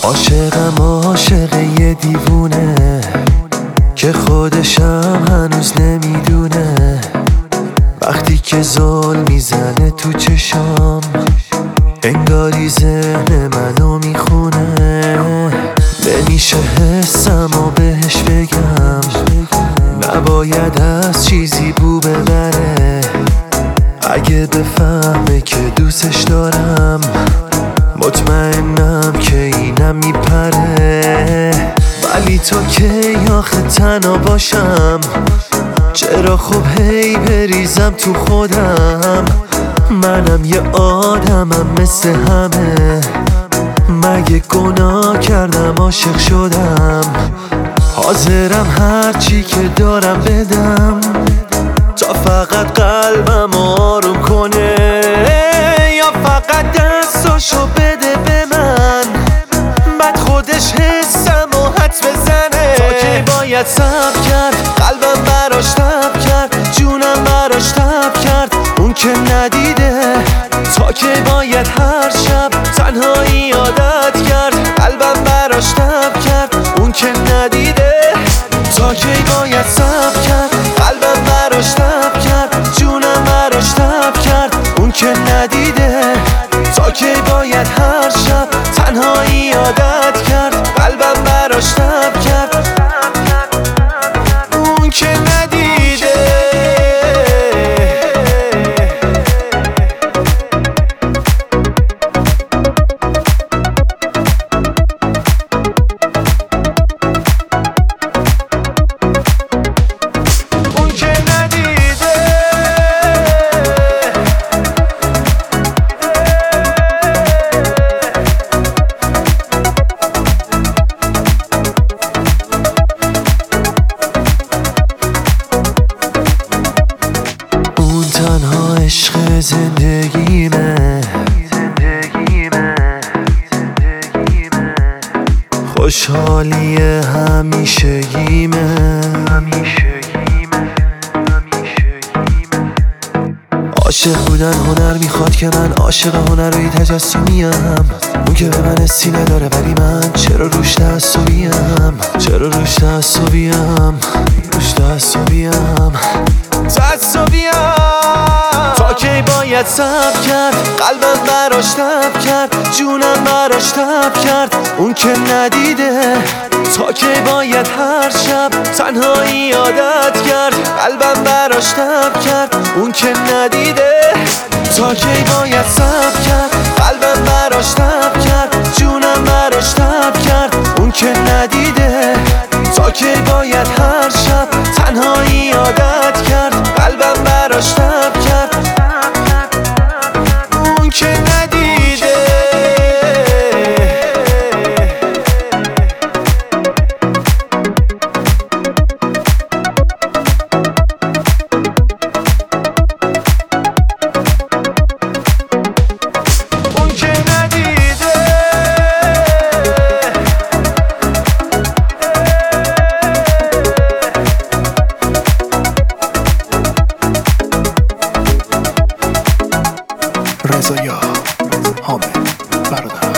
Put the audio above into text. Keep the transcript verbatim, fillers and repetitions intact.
عاشقم عاشق یه دیوونه که خودشم هنوز نمیدونه. وقتی که زل میزنه تو چشام انگاری ذهن منو میخونه. نمیشه حسم و بهش بگم، نباید از چیزی بو ببره. اگه بفهمه که دوستش دارم مطمئنم که اینم میپره. ولی تو کی آخه تنها باشم؟ چرا خب هی بریزم تو خودم؟ منم یه آدمم مثل همه، مگه گناه کردم عاشق شدم؟ حاضرم هرچی که دارم بدم تا فقط قلبم آروم کنه، یا فقط دستاشو بده به من بعد خودش حسم و حدس بزنه. تا که باید صبر کرد، قلبم براش تب کرد، جونم براش تب کرد، اون که ندیده. تا که باید هر شب تنهایی عادت کرد، قلبم براش تب کرد، اون که ندیده. تا که باید صبر کرد، قلبم براش تب کرد، جونم براش تب کرد، اون که ندیده. تا که باید هر شب تنهایی عادت کرد، قلبم براش تب کرد، اون که ندیده. تنها عشق زندگیمه، خوشحالی همیشگیمه. عاشق بودن هنر میخواد که من عاشق هنرهای تجسمیم. اون که به من سینه داره ولی من چرا روش تعصبیم؟ چرا روش تعصبیم؟ روش تعصبیم تعصبیم. تا کی باید صبر کرد، قلبم براش تب کرد، جونم براش تب کرد، اون که ندیده. تا کی باید هر شب تنهایی عادت کرد، قلبم براش تب کرد، اون که ندیده. تا کی باید صبر کرد، قلبم براش تب کرد، جونم براش تب کرد، اون که ندیده. تا کی باید هر شب تنهایی عادت کرد، قلبم براش تب کرد، اون که ندیده. اون که ندیده. رضا حامد برادر